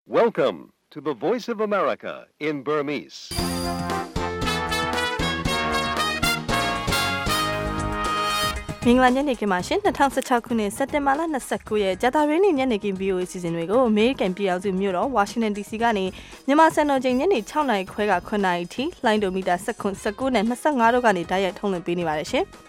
Welcome to the Voice of America in Burmese. ။မင်္ဂလာညနေခင်းပါရှင်2016ခုနှစ်စက်တင်ဘာလ29ရက်ကြာသပတေးနေ့ညနေခင်း VOA စီစဉ်တွေကိုအမေရိကန်ပြည်ထောင်စုမြို့တော် Washington DC ကနေမြန်မာစံတော်ချိန်ညနေ6နာရီခွဲက9နာရီထိလိုင်းဒိုမီတာ19နဲ့25တို့ကနေတိုက်ရိုက်ထုတ်လွှင့်ပေးနေပါတယ်ရှင်။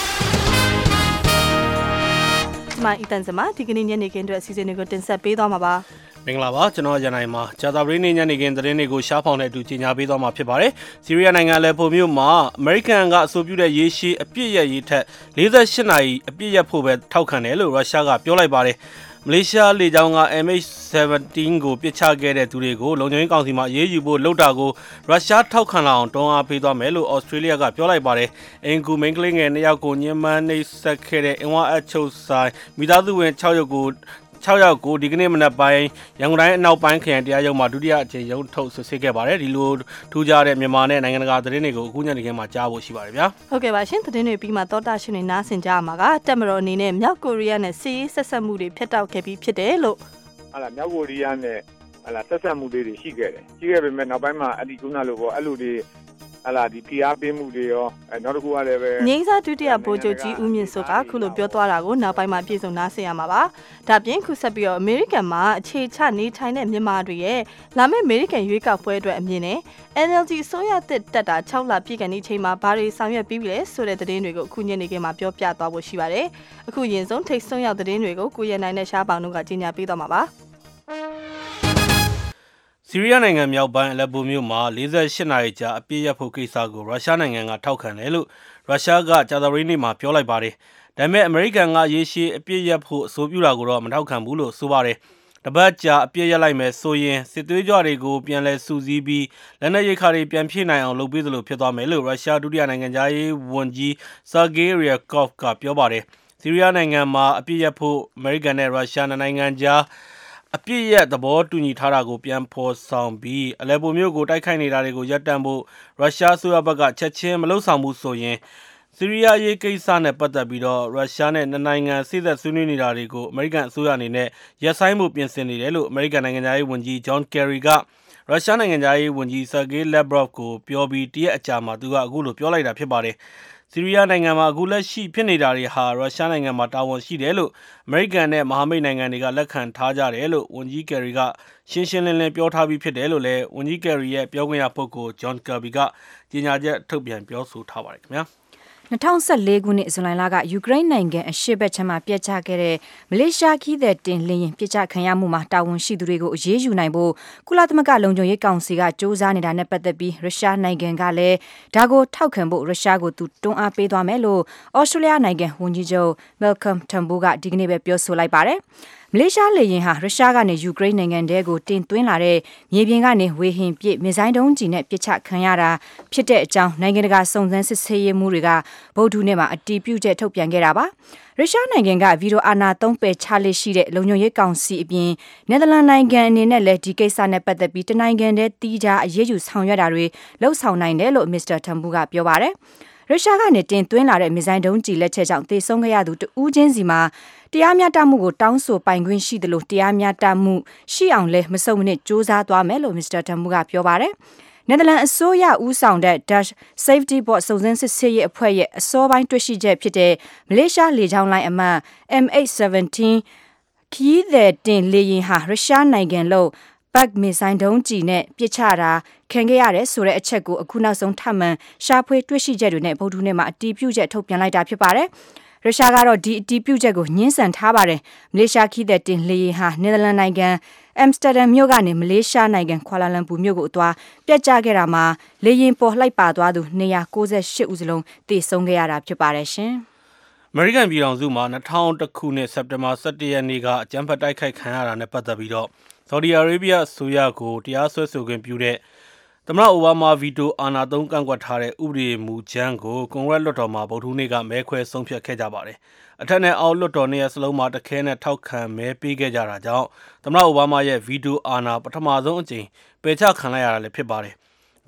ဒီမှာအတန်စမဒီကနေ့ညနေခင်းအတွက်အစီအစဉ်တွေကိုတင်ဆက်ပေးသွားမှာပါ။မင်္ဂလာပါကျွန်တော်ရန်နိုင်မှာကြာသပတေးနေ့ညနေခင်းသတင်းတွေကိုရှားဖောင်တဲ့အတူကြီးညာပေးသွားမှာဖြစ်ပါတယ်။ဆီးရီးယားနိုင်ငံလည်းပုံမြို့မှာအမေရိကန်ကအဆိုပြုတဲ့ရေရှည်အပြစ်ရရေးထက်48နာရီအပြစ်ရဖို့ပဲထောက်ခံတယ်လို့ရုရှားကပြောလိုက်ပါတယ်။မလေးရှားလေကြောင်းက MH17 ကိုပစ်ချခဲ့တဲ့သူတွေကိုလုံခြုံရေးကောင်စီမှာအေးအေးယူဖို့လှုပ်တာကိုရုရှားထောက်ခံလာအောင်တွန်းအားပေးသွားမယ်လို့ဩစတြေးလျကပြောလိုက်ပါတယ်။အင်ကူမိန်ကလေးငယ်2ယောက်ကိုညှဉ်းပန်းနှိပ်စက်ခဲ့တဲ့အင်ဝါအချုပ်ဆိုင်မိသားစုဝင်6ယောက်ကိုဒီကနေ့မနက်ပိုင်းရန်ကုန်တိုင်းအနောက်ပိုင်းခရိုင်တရားရုံးမှာဒုတိယအကြိမ်ရုံးထုတ်စစ်ဆေးခဲ့ပါတယ်ဒီလိုထူးခြားတဲ့မြန်မာနဲ့နိုင်ငံတကာသတင်းတွေကိုအခုညနေခင်းမှာကြားဖို့ရှိပါတယ်ဗျာဟုတ်ကဲ့ပါရှင်သတင်းတွေပြီးမှသောတာရှင်တွေနားဆင်ကြရမှာကတက်မတော်အနေနဲ့မြောက်ကိုရီးယားနဲ့စစ်ရေးဆက်ဆက်မှုတွေဖျက်တောက်ခဲ့ပြီးဖြစ်တယ်လို့မြောက်ကိုရီးယားနဲ့ဆက်ဆက်မှုတွေရှိခဲ့ပေမဲ့နောက်ပိုင်းမှာအဲ့ဒီခုနလိုပေါ့အဲ့လိုတွေဒီဖိအားပေးမှုတွေရောနောက်တစ်ခုကလည်းပဲငိမ့်စားဒုတိယဗိုလ်ချုပ်ကြီးဦးမြင့်စိုးကခုလိုပြောသွားတာကိုနောက်ပိုင်းမှာပြည်စုံနားဆင်ရမှာပါဒါပြင်ခုဆက်ပြီးတော့အမေရိကန်မှာအခြေချနေထိုင်တဲ့မြန်မာတွေရဲ့လာမယ့်အမေရိကန်ရွေးကောက်ပွဲအတွက်အမြင်နဲ့ NLD အစိုးရတက်တာ6လပြည့်ကနေချိန်မှာဘာတွေဆောင်ရွက်ပြီးပြီလဲဆိုတဲ့သတင်းတွေကိုအခုညနေခင်းမှာပြောပြသွားဖို့ရှိပါတယ်အခုရင်ဆုံးထိတ်ဆုံးရောက်သတင်းတွေကိုကိုရနိုင်နဲ့ရှားပေါင်တို့ကကြီးညာပေးသွားမှာပါဆီးရီးယားနိုင်ငံမြောက်ပိုင်းအလက်ပိုမြို့မှာ48နာရီကြာအပြစ်ရဖို့ကိစ္စကိုရုရှားနိုင်ငံကထောက်ခံတယ်လို့ရုရှားကကြာသပတေးနေ့မှာပြောလိုက်ပါတယ်။ဒါပေမဲ့အမေရိကန်ကရေရှည်အပြစ်ရဖို့အဆိုပြုတာကိုတော့မထောက်ခံဘူးလို့ဆိုပါတယ်။တပတ်ကြာအပြစ်ရလိုက်မယ်ဆိုရင်စစ်သွေးကြွတွေကိုပြန်လည်စုစည်းပြီးလက်နက်ရိတ်ခါတွေပြန်ဖြည့်နိုင်အောင်လုပ်ပေးသလိုဖြစ်သွားမယ်လို့ရုရှားဒုတိယနိုင်ငံသားရေးဝန်ကြီးဆာဂေးရီယာကော့ဖ်ကပြောပါတယ်။ဆီးရီးယားနိုင်ငံမှာအပြစ်ရဖို့အမေရိကန်နဲ့ရုရှားနိုင်ငံကြားအပြစ်ရသဘောတူညီထားတာကိုပြန်ဖော်ဆောင်ပြီးအလက်ပိုမျိုးကိုတိုက်ခိုက်နေတာတွေကိုရပ်တန့်ဖို့ရုရှားအစိုးရဘက်ကချက်ချင်းမလုပ်ဆောင်ဘူးဆိုရင်ဆီးရီးယားရေးကိစ္စနဲ့ပတ်သက်ပြီးတော့ရုရှားနဲ့နိုင်ငံစိစက်ဆွေးနွေးနေတာတွေကိုအမေရိကန်အစိုးရအနေနဲ့ရပ်ဆိုင်းဖို့ပြင်ဆင်နေတယ်လို့အမေရိကန်နိုင်ငံသားရေးဝန်ကြီးဂျွန်ကယ်ရီကရုရှားနိုင်ငံသားရေးဝန်ကြီးဆာဂေးလက်ဘရော့ဖ်ကိုပြောပြီးတရက်အကြာမှာသူကအခုလိုပြောလိုက်တာဖြစ်ပါတယ်ဆီးရီးယားနိုင်ငံမှာအခုလက်ရှိဖြစ်နေတာတွေဟာရုရှားနိုင်ငံမှာတာဝန်ရှိတယ်လို့အမေရိကန်နဲ့မဟာမိတ်နိုင်ငံတွေကလက်ခံထားကြတယ်လို့ဝန်ကြီးကယ်ရီကရှင်းရှင်းလင်းလင်းပြောထားပြီးဖြစ်တယ်လို့လည်းဝန်ကြီးကယ်ရီရဲ့ပြောခွင့်ရပုဂ္ဂိုလ်ဂျွန်ကာဘီကကြေညာချက်ထုတ်ပြန်ပြောဆိုထားပါတယ်ခင်ဗျာ 2014ခုနှစ်ဇူလိုင်လကယူကရိန်းနိုင်ငံအရှေ့ဘက်ခြမ်းမှာပြစ်ချခဲ့တဲ့မလေးရှားခီးသည်တင်လင်းရင်ပြစ်ချခံရမှုမှာတာဝန်ရှိသူတွေကိုအရေးယူနိုင်ဖို့ကုလသမဂ္ဂလုံခြုံရေးကောင်စီကစ조사နေတာနဲ့ပတ်သက်ပြီးရုရှားနိုင်ငံကလည်းဒါကိုထောက်ခံဖို့ရုရှားကိုသူတွန်းအားပေးသွားမယ်လို့ဩစတြေးလျနိုင်ငံဝန်ကြီးချုပ်မဲလ်ကမ်ထမ်ဘိုးကဒီကနေ့ပဲပြောဆိုလိုက်ပါတယ်မလေးရှားလေယာဉ်ဟာရုရှားကနေယူကရိန်းနိုင်ငံတဲကိုတင်သွင်းလာတဲ့မြေပြင်ကနေဝေဟင်ပစ်မစ်ဇိုင်းဒုံးကျည်နဲ့ပစ်ချခံရတာဖြစ်တဲ့အကြောင်းနိုင်ငံတကာစုံစမ်းစစ်ဆေးရေးမှုတွေကဗုဒ္ဓနေ့မှာအတည်ပြုချက်ထုတ်ပြန်ခဲ့တာပါရုရှားနိုင်ငံကဗီဒီယိုအာဏာသုံးပယ်ချလက်ရှိတဲ့လုံခြုံရေးကောင်စီအပြင်နယ်သာလန်နိုင်ငံအနေနဲ့လည်းဒီကိစ္စနဲ့ပတ်သက်ပြီးတနိုင်ငံတည်းတီးခြားအရေးယူဆောင်ရွက်တာတွေလှုပ်ဆောင်နိုင်တယ်လို့မစ္စတာထမ်ဘူကပြောပါတယ်ရုရှားကနေတင်သွင်းလာတဲ့မစ်ဇိုင်းဒုံးကျည်လက်ချက်ကြောင့်သေဆုံးခဲ့ရသူတဦးချင်းစီမှာတရားမျှတမှုကိုတောင်းဆိုပိုင်ခွင့်ရှိတယ်လို့တရားမျှတမှုရှိအောင်လဲမစုံမနစ်စ조사သွားမယ်လို့မစ္စတာထမ်ဘူကပြောပါတယ်နယ်သာလန်အစိုးရဦးဆောင်တဲ့ Dutch Safety Board စုံစမ်းစစ်ဆေးရေးအဖွဲ့ရဲ့အစောပိုင်းတွေ့ရှိချက်ဖြစ်တဲ့မလေးရှားလေကြောင်းလိုင်းအမှတ် MH17 ခီးသည်တင်လေယာဉ်ဟာရုရှားနိုင်ငံလို့ဘတ်မစ်ဇိုင်းဒုံးကျည်နဲ့ပစ်ချတာခံခဲ့ရတယ်ဆိုတဲ့အချက်ကိုအခုနောက်ဆုံးထပ်မံရှာဖွေတွေ့ရှိချက်တွေနဲ့ဗုဒ္ဓနေ့မှာအတည်ပြုချက်ထုတ်ပြန်လိုက်တာဖြစ်ပါတယ်ရုရှားကတော့ဒီအတည်ပြုချက်ကိုညှင်းဆန်ထားပါတယ်မလေးရှားခီးသည်တင်လေယာဉ်ဟာနယ်သာလန်နိုင်ငံအမ်စတာဒမ်မြို့ကနေမလေးရှားနိုင်ငံကွာလာလမ်ပူမြို့ကိုအသွားပြတ်ကျခဲ့တာမှာလေယာဉ်ပေါ်လှိုက်ပါသွားသူ298ဦးစလုံးသေဆုံးခဲ့ရတာဖြစ်ပါတယ်ရှင်အမေရိကန်ပြည်ထောင်စုမှာ2001ခုနှစ်စက်တင်ဘာ17ရက်နေ့ကအကြမ်းဖက်တိုက်ခိုက်ခံရတာနဲ့ပတ်သက်ပြီးတော့ဆော်ဒီအာရေဗျအစိုးရကိုတရားစွဲဆိုခွင့်ပြုတဲ့သမ္မတအိုဘားမားဗီတိုအာဏာသုံးကန့်ကွက်ထားတဲ့ဥပဒေမူကြမ်းကိုကွန်ဂရက်လွှတ်တော်မှာဗုဒ္ဓဟူးနေ့ကမဲခွဲဆုံးဖြတ်ခဲ့ကြပါတယ်။အထက်နဲ့အောက်လွှတ်တော်နှစ်ရပ်စလုံးမှာတခဲနဲ့ထောက်ခံမဲပေးခဲ့ကြတာကြောင့်သမ္မတအိုဘားမားရဲ့ဗီတိုအာဏာပထမဆုံးအကြိမ်ပယ်ချခံလိုက်ရတာလည်းဖြစ်ပါတယ်။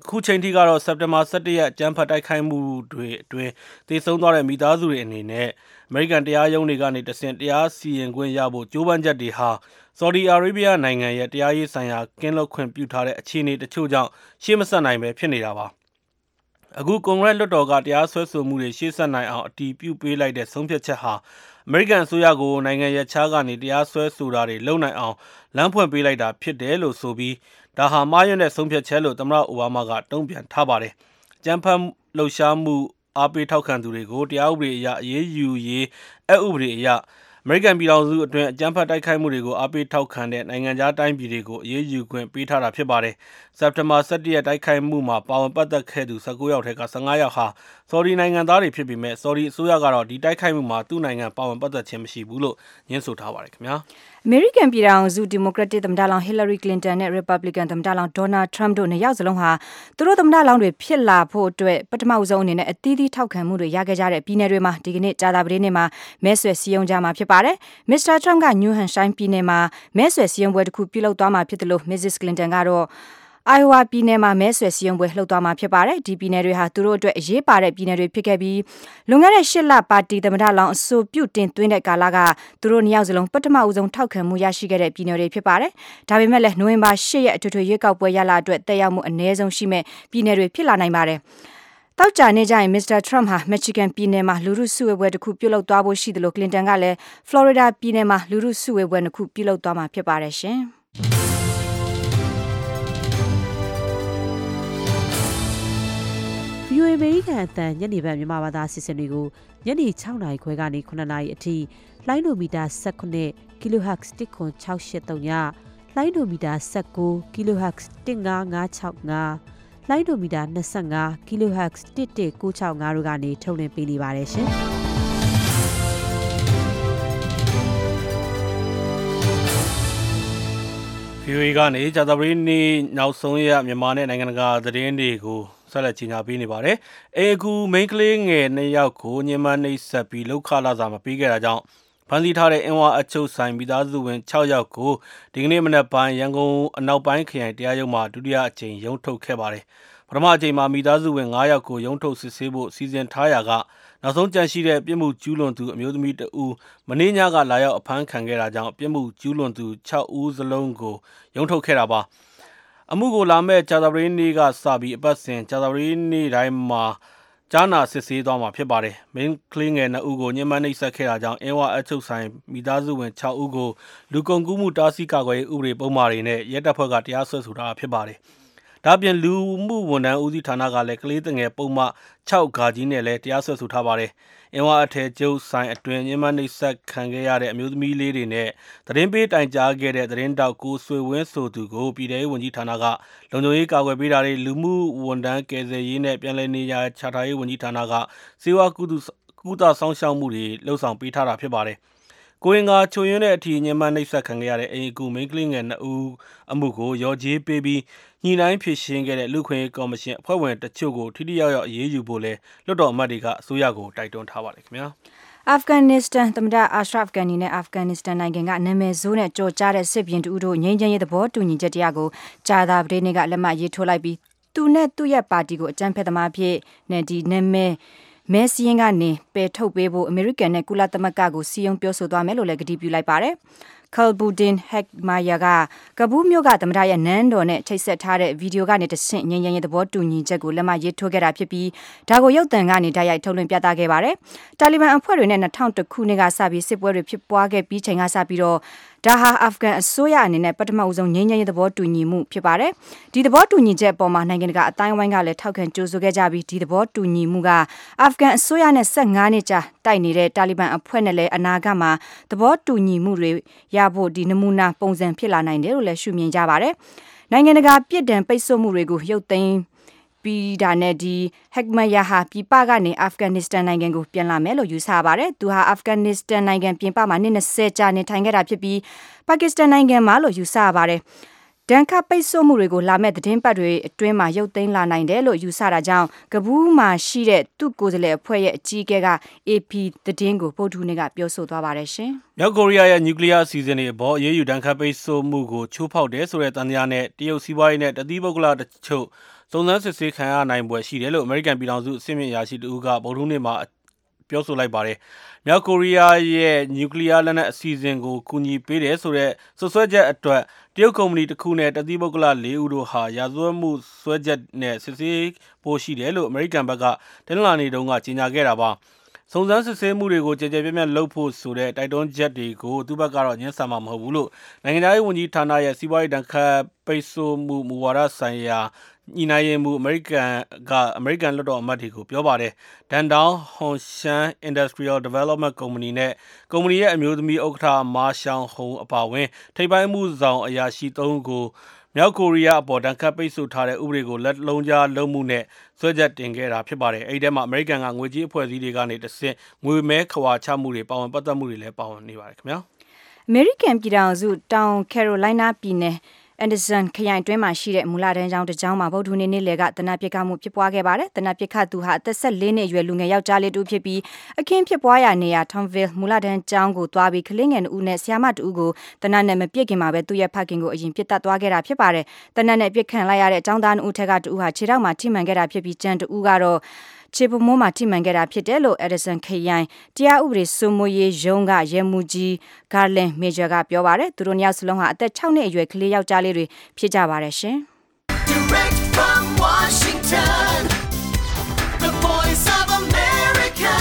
ခုချိန်ထိကတော့စက်တင်ဘာ17ရက်ကျန်းဖတ်တိုက်ခိုက်မှုတွေအတွင်းတည်ဆုံသွားတဲ့မိသားစုတွေအနေနဲ့အမေရိကန်တရားရုံးတွေကနေတဆင့်တရားစီရင်ခွင့်ရဖို့ကြိုးပမ်းချက်တွေဟာဆော်ဒီအာရေဗျနိုင်ငံရဲ့တရားရေးဆိုင်ရာကင်းလွတ်ခွင့်ပြုထားတဲ့အခြေအနေတချို့ကြောင့်ရှေ့မဆက်နိုင်ပဲဖြစ်နေတာပါအခုကွန်ဂရက်လွှတ်တော်ကတရားစွဲဆိုမှုတွေရှေ့ဆက်နိုင်အောင်အတည်ပြုပေးလိုက်တဲ့ဆုံးဖြတ်ချက်ဟာအမေရိကန်အစိုးရကိုနိုင်ငံရဲ့ခြားကနေတရားစွဲဆိုတာတွေလုပ်နိုင်အောင်လမ်းဖွင့်ပေးလိုက်တာဖြစ်တယ်လို့ဆိုပြီးဒါဟာမှားယွင်းတဲ့ဆုံးဖြတ်ချက်လို့သမ္မတအိုဘားမားကတုံ့ပြန်ထားပါတယ်။ကျန်းဖတ်လှုပ်ရှားမှုအားပေးထောက်ခံသူတွေကိုတရားဥပဒေအရအရေးယူရေးအဥပဒေအရအမေရိကန်ပြည်ထောင်စုအတွင်းအကြမ်းဖက်တိုက်ခိုက်မှုတွေကိုအားပေးထောက်ခံတဲ့နိုင်ငံခြားတိုင်းပြည်တွေကိုအရေးယူခွင့်ပေးထားတာဖြစ်ပါတယ်။စက်တင်ဘာ17ရက်တိုက်ခိုက်မှုမှာပါဝင်ပတ်သက်ခဲ့သူ19ယောက်ထဲက15ယောက်ဟာဆော်ဒီနိုင်ငံသားတွေဖြစ်ပေမဲ့ဆော်ဒီအစိုးရကတော့ဒီတိုက်ခိုက်မှုမှာသူ့နိုင်ငံပါဝင်ပတ်သက်ခြင်းမရှိဘူးလို့ညွှန်းဆိုထားပါတယ်ခင်ဗျာ။အမေရိကန်ပြည်ထောင်စုဒီမိုကရက်တစ်သမ္မတလောင်းဟီလာရီကလင်တန်နဲ့ရီပတ်ဘလီကန်သမ္မတလောင်းဒေါ်နယ်ထရမ့်တို့နှစ်ယောက်စလုံးဟာသူတို့သမ္မတလောင်းတွေဖြစ်လာဖို့အတွက်ပထမဆုံးအနေနဲ့အသီးသီးထောက်ခံမှုတွေရခဲ့ကြတဲ့ပြည်နယ်တွေမှာဒီကနေ့ကြာသပတေးနေ့မှာမဲဆွယ်စည်းရုံးကြမှာဖြစ်ပါတယ်။မစ္စတာထရမ့်ကနယူးဟန်ရှိုင်းပြည်နယ်မှာမဲဆွယ်စည်းရုံးပွဲတစ်ခုပြုလုပ်သွားမှာဖြစ်တယ်လို့မစ္စစ်ကလင်တန်ကတော့Iowa ပြည်နယ်မှာမဲဆွယ်စည်းရုံးပွဲလှုပ်သွားမှာဖြစ်ပါတယ်။ဒီပြည်နယ်တွေဟာသူတို့အတွက်အရေးပါတဲ့ပြည်နယ်တွေဖြစ်ခဲ့ပြီးလွန်ခဲ့တဲ့8လပါတီသမ္မတလောင်းအဆိုပြုတင်သွင်းတဲ့ကာလကသူတို့နှစ်ယောက်စလုံးပထမဦးဆုံးထောက်ခံမှုရရှိခဲ့တဲ့ပြည်နယ်တွေဖြစ်ပါတယ်။ဒါပေမဲ့လည်းနိုဝင်ဘာ10ရက်အထွေထွေရွေးကောက်ပွဲရလအတွက်တက်ရောက်မှုအနည်းဆုံးရှိမဲ့ပြည်နယ်တွေဖြစ်လာနိုင်ပါတယ်။တောက်ကြနေကြရင်မစ္စတာထရမ့်ဟာမက်ချီကန်ပြည်နယ်မှာလူထုစုဝေးပွဲတစ်ခုပြုလုပ်သွားဖို့ရှိတယ်လို့ကလင်တန်ကလည်းဖလော်ရီဒါပြည်နယ်မှာလူထုစုဝေးပွဲတစ်ခုပြုလုပ်သွားမှာဖြစ်ပါတယ်ရှင်။ VOA အမေရိကန်အသံညနေပိုင်းမြန်မာဘာသာအစီအစဉ်တွေကိုညနေ6:00နာရီခွဲကနေ9:00နာရီအထိလိုင်းဒိုမီတာ19 kHz 10683ညလိုင်းဒိုမီတာ19 kHz 15565လိုင်းဒိုမီတာ25 kHz 11965တို့ကနေထုတ်လွှင့်ပေးနေပါတယ်ရှင်။ VOA ကနေကြာသပတေးနေ့နောက်ဆုံးရမြန်မာနဲ့နိုင်ငံတကာသတင်းတွေကိုဆက်လက်ကြီးညာပေးနေပါတယ်။အေကူမိန်းကလေးငယ်2ယောက်ကိုညှဉ်းပန်းနှိပ်စက်ပြီးလောက်ခလာစာမပေးခဲ့တာကြောင့်ဖမ်းဆီးထားတဲ့အင်ဝါအချုပ်ဆိုင်မိသားစုဝင်6ယောက်ကိုဒီကနေ့မနက်ပိုင်းရန်ကုန်အနောက်ပိုင်းခရိုင်တရားရုံးမှာဒုတိယအကြိမ်ရုံးထုတ်ခဲ့ပါတယ်။ပထမအကြိမ်မှာမိသားစုဝင်9ယောက်ကိုရုံးထုတ်စစ်ဆေးဖို့စီစဉ်ထားရာကနောက်ဆုံးကြန့်ရှိတဲ့ပြစ်မှုကျူးလွန်သူအမျိုးသမီးတဦးမနေ့ညကလာရောက်အဖမ်းခံခဲ့တာကြောင့်ပြစ်မှုကျူးလွန်သူ6ဦးစလုံးကိုရုံးထုတ်ခဲ့တာပါ။အမှုကိုလာမဲ့ကြာသပတေးနေ့ကစပြီးအပတ်စဉ်ကြာသပတေးနေ့တိုင်းမှာကြားနာစစ်ဆေးသွားမှာဖြစ်ပါတယ်။မိန်းကလေးငယ်2ဦးကိုညှဉ်းပန်းနှိပ်စက်ခဲ့တာကြောင့်အင်းဝအချုပ်ဆိုင်မိသားစုဝင်6ဦးကိုလူကုန်ကူးမှုတားဆီးကာကွယ်ရေးဥပဒေပုံမှားတွေနဲ့ရဲတပ်ဖွဲ့ကတရားစွဲဆိုထားဖြစ်ပါတယ်။ဒါ့အပြင်လူမှုဝန်ထမ်းဦးစီးဌာနကလည်းကလေးငယ်ပုံမှ6ဂါကြီးနဲ့လည်းတရားစွဲဆိုထားပါတယ်။အင်းဝအထည်ကျုပ်ဆိုင်အတွင်းညှဉ်းပန်းနှိပ်စက်ခံခဲ့ရတဲ့အမျိုးသမီးလေးတွေနဲ့သတင်းပေးတိုင်ကြားခဲ့တဲ့သတင်းတောက်ကိုဆွေဝင်းဆိုသူကိုပြည်ထောင်စုဝန်ကြီးဌာနကလုံခြုံရေးကာကွယ်ပေးတာတွေလူမှုဝန်ထမ်းကယ်ဆယ်ရေးနဲ့ပြည်내နေရာချထားရေးဝန်ကြီးဌာနကစေဝါကုသဆောင်ရှောက်မှုတွေလှုပ်ဆောင်ပေးထားတာဖြစ်ပါတယ်။ကိုရင်ကချိုရင်းတဲ့အထိညှဉ်းပန်းနှိပ်စက်ခံခဲ့ရတဲ့အိမ်အကူမိန်းကလေးငယ်2ဦးအမှုကိုရော်ကြေးပေးပြီးညှိနှိုင်းဖြေရှင်းခဲ့တဲ့လူခွင့်ရေးကော်မရှင်အဖွဲ့ဝင်တချို့ကိုထိထိရောက်ရောက်အရေးယူဖို့လဲလွှတ်တော်အမတ်တွေကအစိုးရကိုတိုက်တွန်းထားပါတယ်ခင်ဗျာ။အာဖဂန်နစ္စတန်သမ္မတအာရှရဖ်ဂန်နီနဲ့အာဖဂန်နစ္စတန်နိုင်ငံကနာမည်ဆိုးနဲ့ကြော်ကြားတဲ့စစ်ဘျင်တူတို့ငြိမ်းချမ်းရေးသဘောတူညီချက်တရားကိုကြာသပတေးနေ့ကလက်မှတ်ရေးထိုးလိုက်ပြီးသူနဲ့သူ့ရဲ့ပါတီကိုအကြမ်းဖက်သမားဖြစ်နဲ့ဒီနာမည်မဲစီရင်ကနေပယ်ထုတ်ပေးဖို့အမေရိကန်နဲ့ကုလသမဂ္ဂကိုစီယုံပြောဆိုသွားမယ်လို့လည်းကတိပြုလိုက်ပါတယ်။ Kalbuddin Hekmayer ကကဘူးမြို့ကသမ္မတရဲ့နန်းတော်နဲ့ချိတ်ဆက်ထားတဲ့ဗီဒီယိုကနေတဆင့်ငြိမ်းချမ်းရေးသဘောတူညီချက်ကိုလက်မှတ်ရေးထိုးခဲ့တာဖြစ်ပြီးဒါကိုရုပ်သံကနေတိုက်ရိုက်ထုတ်လွှင့်ပြသခဲ့ပါတယ်။တာလီဘန်အဖွဲ့တွေနဲ့2001ခုနှစ်ကစပြီးစစ်ပွဲတွေဖြစ်ပွားခဲ့ပြီးချိန်ကစပြီးတော့ဒါဟာအာဖဂန်အစိုးရအနေနဲ့ပထမဦးဆုံးငြိမ်းချမ်းရေးသဘောတူညီမှုဖြစ်ပါတယ်။ဒီသဘောတူညီချက်အပေါ်မှာနိုင်ငံတကာအတိုင်းအဝိုင်းကလည်းထောက်ခံကြိုဆိုခဲ့ကြပြီးဒီသဘောတူညီမှုကအာဖဂန်အစိုးရနဲ့15နှစ်ကြာတိုက်နေတဲ့တာလီဘန်အဖွဲ့နဲ့လည်းအနာဂတ်မှာသဘောတူညီမှုတွေရဖို့ဒီနမူနာပုံစံဖြစ်လာနိုင်တယ်လို့လည်းရှုမြင်ကြပါတယ်။နိုင်ငံတကာပြစ်ဒဏ်ပိတ်ဆို့မှုတွေကိုရုပ်သိမ်းပြီးတာနဲ့ဒီဟက်မာယာဟာပြည်ပကနေအာဖဂန်နစ္စတန်နိုင်ငံကိုပြန်လာမယ်လို့ယူဆပါတယ်။သူဟာအာဖဂန်နစ္စတန်နိုင်ငံပြင်ပမှာနှစ်20ကြာနေထိုင်ခဲ့တာဖြစ်ပြီးပါကစ္စတန်နိုင်ငံမှာလို့ယူဆပါတယ်။ဒဏ်ခတ်ပိတ်ဆို့မှုတွေကိုလာမဲ့သတင်းပတ်တွေအတွင်းမှာရုပ်သိမ်းလာနိုင်တယ်လို့ယူဆတာကြောင့်ကဘူးမှာရှိတဲ့သူ့ကိုယ်စားလှယ်အဖွဲ့ရဲ့အကြီးအကဲက AP သတင်းကိုပို့ထူနေကပြောဆိုသွားပါတယ်ရှင်။မြောက်ကိုရီးယားရဲ့နျူကလ িয়ার အစီအစဉ်တွေအပေါ်အေးအေးယူဒဏ်ခတ်ပိတ်ဆို့မှုကိုချိုးဖောက်တယ်ဆိုတဲ့တန်တရားနဲ့တရုတ်စီးပွားရေးနဲ့တသီးပုဂ္ဂလတချို့စုံစမ်းစစ်ဆေးခံရနိုင်ပွဲရှိတယ်လို့အမေရိကန်ပြည်ထောင်စုအဆင့်မြင့်အရာရှိတဦးကဗုဒ္ဓဟူးနေ့မှာပြောဆိုလိုက်ပါတယ်။မြောက်ကိုရီးယားရဲ့နျူကလ িয়ার လက်နက်အစီအစဉ်ကိုကူညီပေးတယ်ဆိုတဲ့ဆွဆွဲချက်အတွက်တရုတ်ကုမ္ပဏီတစ်ခုနဲ့တသီးပုဂ္ဂလ၄ဦးတို့ဟာရာဇဝတ်မှုစွဲချက်နဲ့စစ်ဆေးဖို့ရှိတယ်လို့အမေရိကန်ဘက်ကတနင်္လာနေ့တုန်းကကြေညာခဲ့တာပါ။စုံစမ်းစစ်ဆေးမှုတွေကိုကြည်ကြဲပြန့်ပြန့်လုပ်ဖို့ဆိုတဲ့တိုက်တွန်းချက်တွေကိုသူ့ဘက်ကတော့ညှင်းဆန်မှာမဟုတ်ဘူးလို့နိုင်ငံသားရေးဝန်ကြီးဌာနရဲ့စီးပွားရေးတန်ခတ်ပိတ်ဆို့မှုမူဝါဒဆိုင်ရာညီနိုင်ရင်မှုအမေရိကန်လွှတ်တော်အမတ်တွေကိုပြောပါတယ်။ဒန်တောင်ဟွန်ရှန် Industrial Development Company နဲ့ကုမ္ပဏီရဲ့အမျိုးသမီးဥက္ကဋ္ဌမာရှောင်ဟုံအပါအဝင်ထိပ်ပိုင်းမှုဆောင်အရာရှိ3ဦးကိုမြောက်ကိုရီးယားအပေါ်ဒဏ်ခတ်ပိတ်ဆို့ထားတဲ့ဥပဒေကိုလက်လုံးကြားလုံးမှုနဲ့ဆွဲချက်တင်ခဲ့တာဖြစ်ပါတယ်။အဲဒီထဲမှာအမေရိကန်ကငွေကြေးအဖွဲ့အစည်းတွေကနေတဆင့်ငွေမဲခဝါချမှုတွေပါဝင်ပတ်သက်မှုတွေလည်းပါဝင်နေပါတယ်ခင်ဗျာ။အမေရိကန်ပြည်ထောင်စုတောင်ကယ်ရိုလိုင်းနားပြည်နယ်အန်ဒါဆန်ခရိုင်တွင်းမှာရှိတဲ့မူလတန်းကျောင်းတစ်ကျောင်းမှာဗုဒ္ဓဟူးနေ့လယ်ကတနက်ပစ်ခတ်မှုဖြစ်ပွားခဲ့ပါတယ်။တနက်ပစ်ခတ်သူဟာအသက်14နှစ်အရွယ်လူငယ်ယောက်ျားလေးတူဖြစ်ပြီးအခင်းဖြစ်ပွားရာနေရာ Tomville မူလတန်းကျောင်းကိုသွားပြီးကလေးငယ်2ဦးနဲ့ဆရာမ2ဦးကိုတနက်နဲ့မပစ်ခင်မှာပဲသူ့ရဲ့ဖခင်ကိုအရင်ပစ်တတ်သွားခဲ့တာဖြစ်ပါတယ်။တနက်နဲ့ပစ်ခံလိုက်ရတဲ့ကျောင်းသား2ဦးထက်က2ဦးဟာခြေထောက်မှာထိမှန်ခဲ့တာဖြစ်ပြီးကျန်2ဦးကတော့ခြေပမိုးမှာထိမှန်ခဲ့တာဖြစ်တယ်လို့ Edison ခရိုင်တရားဥပဒေစိုးမိုးရေးရုံးကရဲမှူးကြီး Garland Major ကပြောပါတယ်။သူတို့2ယောက်စလုံးဟာအသက်6နှစ်အရွယ်ကလေးယောက်ျားလေးတွေဖြစ်ကြပါတယ်ရှင်။ Direct from Washington, the Voice of America,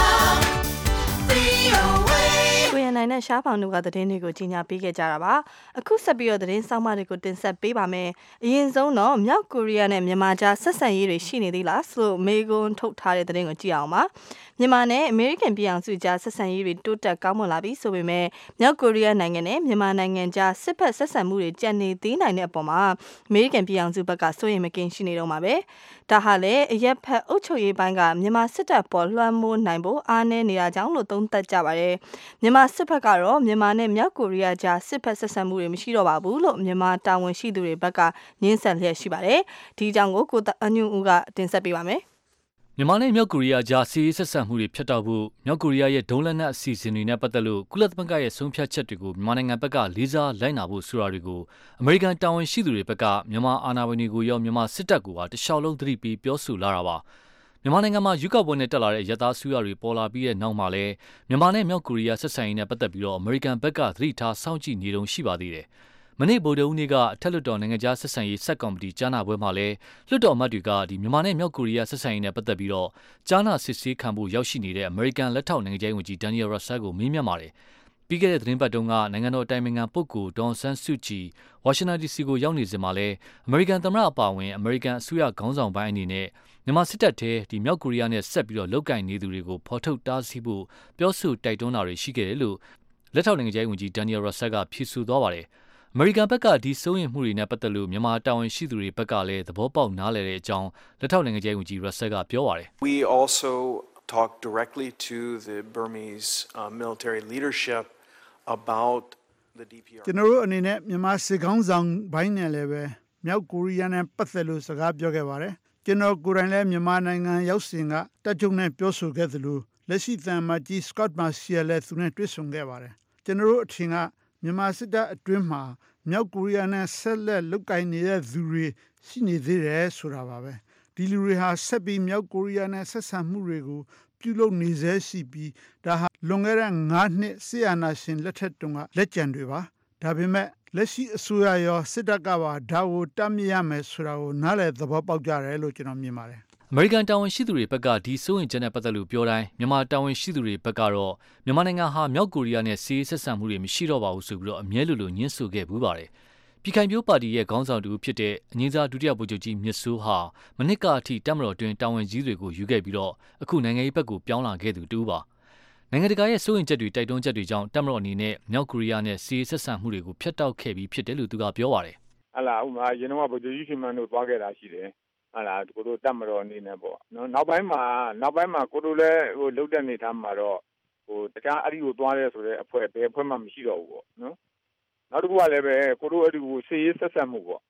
VOA ကိုရနိုင်နဲ့ရှားဖောင်တို့ကသတင်းတွေကိုကြီးညာပေးခဲ့ကြတာပါအခုဆက်ပြီးတော့သတင်းဆောင်မတွေကိုတင်ဆက်ပေးပါမယ်အရင်ဆုံးတော့မြောက်ကိုရီးယားနဲ့မြန်မာကြားဆက်ဆံရေးတွေရှိနေသေးလားဆိုမေးခွန်းထုတ်ထားတဲ့သတင်းကိုကြည့်အောင်ပါမြန်မာနဲ့အမေရိကန်ပြည်ထောင်စုကြားဆက်ဆံရေးတွေတိုးတက်ကောင်းမွန်လာပြီဆိုပေမဲ့မြောက်ကိုရီးယားနိုင်ငံနဲ့မြန်မာနိုင်ငံကြားစစ်ဖက်ဆက်ဆံမှုတွေကြံနေသေးနိုင်တဲ့အပေါ်မှာအမေရိကန်ပြည်ထောင်စုဘက်ကစိုးရိမ်မကင်းရှိနေတော့မှာပဲဒါဟာလည်းအရက်ဖက်အုပ်ချုပ်ရေးပိုင်းကမြန်မာစစ်တပ်ပေါ်လွှမ်းမိုးနိုင်ဖို့အားနည်းနေတာကြောင့်လို့သုံးသပ်ကြပါတယ်မြန်မာစစ်ဖက်ကတော့မြန်မာနဲ့မြောက်ကိုရီးယားကြားစစ်ဖက်ဆက်ဆံမှုတွေမရှိတော့ပါဘူးလို့မြန်မာတာဝန်ရှိသူတွေဘက်ကညှင်းဆန်လျက်ရှိပါတယ်ဒီအကြောင်းကိုကိုအညွန့်ဦးကတင်ဆက်ပေးပါမယ်မြန်မာနဲ့မြောက်ကိုရီးယားကြားစစ်ရေးဆက်ဆံမှုတွေဖြစ်တော့ဖို့မြောက်ကိုရီးယားရဲ့ဒုံးလက်နက်အစီအစဉ်တွေနဲ့ပတ်သက်လို့ကုလသမဂ္ဂရဲ့ဆုံးဖြတ်ချက်တွေကိုမြန်မာနိုင်ငံဘက်ကလေးစားလိုက်နာဖို့ဆိုတာတွေကိုအမေရိကန်တာဝန်ရှိသူတွေဘက်ကမြန်မာအာဏာပိုင်တွေကိုရောမြန်မာစစ်တပ်ကိုပါတခြားလုံးသတိပေးပြောဆိုလာတာပါမြန်မာနိုင်ငံမှာရွေးကောက်ပွဲနဲ့တက်လာတဲ့ရသားစုရတွေပေါ်လာပြီးတဲ့နောက်မှာလည်းမြန်မာနဲ့မြောက်ကိုရီးယားဆက်ဆံရေးနဲ့ပတ်သက်ပြီးတော့အမေရိကန်ဘက်ကသတိထားစောင့်ကြည့်နေတုန်းရှိပါသေးတယ်မနေ့ဗုဒ္ဓဟူးနေ့ကအထက်လွှတ်တော်နိုင်ငံခြားဆက်ဆံရေးဆက်ကော်မတီကြားနာပွဲမှာလည်းလွှတ်တော်အမတ်တွေကမြန်မာနဲ့မြောက်ကိုရီးယားဆက်ဆံရေးနဲ့ပတ်သက်ပြီးတော့ကြားနာစစ်ဆေးခံဖို့ရောက်ရှိနေတဲ့အမေရိကန်လက်ထောက်နိုင်ငံခြားရေးဝန်ကြီးဒန်နီယယ် ရပ်ဆဲကိုမေးမြန်းပါတယ်။ပြီးခဲ့တဲ့သတင်းပတ်တုန်းကနိုင်ငံတော်အတိုင်ပင်ခံပုဂ္ဂိုလ်ဒေါ်ဆန်းစုကြည်ဝါရှင်တန် DC ကိုရောက်နေစဉ်မှာလည်းအမေရိကန်သမ္မတအပါအဝင်အမေရိကန်အစိုးရခေါင်းဆောင်ပိုင်းအနေနဲ့မြန်မာစစ်တပ်ထဲမြောက်ကိုရီးယားနဲ့ဆက်ပြီးတော့လောက်ကင်နေသူတွေကိုဖော်ထုတ်တားဆီးဖို့ပြောဆိုတိုက်တွန်းတာတွေရှိခဲ့တယ်လို့လက်ထောက်နိုင်ငံခြားရေးဝန်ကြီးဒန်နီယယ် ရပ်ဆဲကဖြေဆိုသွားပါတယ်။အမေရိကန်ဘက်ကဒီစိုးရိမ်မှုတွေနဲ့ပတ်သက်လို့မြန်မာတာဝန်ရှိသူတွေဘက်ကလည်းသဘောပေါက်နားလည်တဲ့အကြောင်းလက်ထောက်နိုင်ငံခြားရေးဝန်ကြီး Russell ကပြောပါတယ်။ We also talk directly to the Burmese military leadership about the DPR ကျွန်တော်တို့အနေနဲ့မြန်မာစစ်ကောင်ဆောင်ဘိုင်းနဲ့လည်းပဲမြောက်ကိုရီးယားနဲ့ပတ်သက်လို့စကားပြောခဲ့ပါတယ်ကျွန်တော်ကိုယ်တိုင်လည်းမြန်မာနိုင်ငံရောက်စဉ်ကတပ်ချုပ်နဲ့ပြောဆိုခဲ့သလိုလက်ရှိသံမကြီး Scott Marciel လည်းသူနဲ့တွေ့ဆုံခဲ့ပါတယ်ကျွန်တော်တို့အထင်ကမြန်မာစစ်တပ်အတွင်းမှာမြောက်ကိုရီးယားနဲ့ဆက်လက်လုပ်ကိုင်နေတဲ့သူတွေရှိနေသေးတယ်ဆိုတာပါပဲဒီလူတွေဟာဆက်ပြီးမြောက်ကိုရီးယားနဲ့ဆက်ဆံမှုတွေကိုပြုလုပ်နေစေရှိပြီးဒါဟာလွန်ခဲ့တဲ့9နှစ်ဆီယနာရှင်လက်ထက်တုန်းကလက်ကျန်တွေပါဒါပေမဲ့လက်ရှိအစိုးရရောစစ်တပ်ကပါဒါကိုတတ်မြရမယ်ဆိုတာကိုနားလည်သဘောပေါက်ကြတယ်လို့ကျွန်တော်မြင်ပါတယ်အမေရိကန်တာဝန်ရှိသူတွေဘက်ကဒီစိုးရင်ချက်နဲ့ပတ်သက်လို့ပြောတိုင်းမြန်မာတာဝန်ရှိသူတွေဘက်ကတော့မြန်မာနိုင်ငံဟာမြောက်ကိုရီးယားနဲ့စစ်ရေးဆက်ဆံမှုတွေမရှိတော့ပါဘူးဆိုပြီးတော့အမြဲလိုညှင်းဆိုခဲ့ဘူးပါတယ်။ပြည်ခိုင်ပြိုးပါတီရဲ့ခေါင်းဆောင်တူဖြစ်တဲ့အငြိမ်းစားဒုတိယဗိုလ်ချုပ်ကြီးမြစ်စိုးဟာမနစ်ကအထိတပ်မတော်တွင်တာဝန်ကြီးတွေကိုယူခဲ့ပြီးတော့အခုနိုင်ငံရေးဘက်ကိုပြောင်းလာခဲ့သူတူပါ။နိုင်ငံတကာရဲ့စိုးရင်ချက်တွေတိုက်တွန်းချက်တွေကြောင့်တပ်မတော်အနေနဲ့မြောက်ကိုရီးယားနဲ့စစ်ရေးဆက်ဆံမှုတွေကိုဖျက်တောက်ခဲ့ပြီးဖြစ်တယ်လို့သူကပြောပါတယ်။ဟလာဥမာရင်းတော့ဗိုလ်ချုပ်ကြီးခင်မန်တို့သွားခဲ့တာရှိတယ်။ဟာလားကိုတို့တတ်မတော်အနေနဲ့ပေါ့နော်နောက်ပိုင်းမှာကိုတို့လည်းလုတ်တဲ့နေသားမှာတော့တခြားအဲ့ဒီကိုသွားရဲဆိုတဲ့အဖွဲ့ဘယ်အဖွဲ့မှမရှိတော့ဘူးပေါ့နော်နောက်တစ်ခုကလည်းပဲကိုတို့အဲ့ဒီကိုစေရေးဆက်ဆက်မှုပေါ့